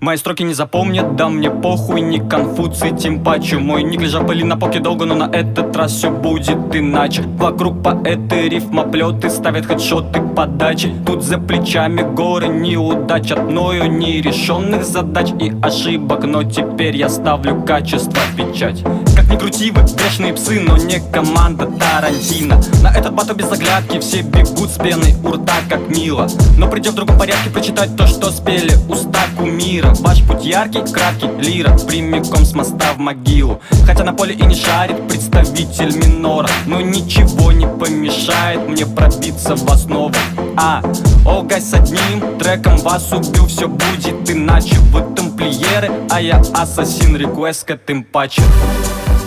Мои строки не запомнят, да мне похуй, не Конфуций, тем паче. Мой ник лежал пыли на полке долго, но на этот раз все будет иначе. Вокруг поэты, рифмоплеты, ставят хедшоты, подачи. Тут за плечами горы неудач, от мною нерешенных задач и ошибок. Но теперь я ставлю качество в печать. Как ни крути вы, грешные псы, но не команда Тарантино. На этот батл без заглядки все бегут с пеной у рта, как мило. Но придем в другом порядке прочитать то, что спели уста кумира. Ваш путь яркий, краткий, лира, прямиком с моста в могилу. Хотя на поле и не шарит представитель минора, но ничего не помешает мне пробиться в основу. Огай с одним треком вас убью, все будет иначе. Вы тамплиеры, а я ассасин, реквестка тем паче.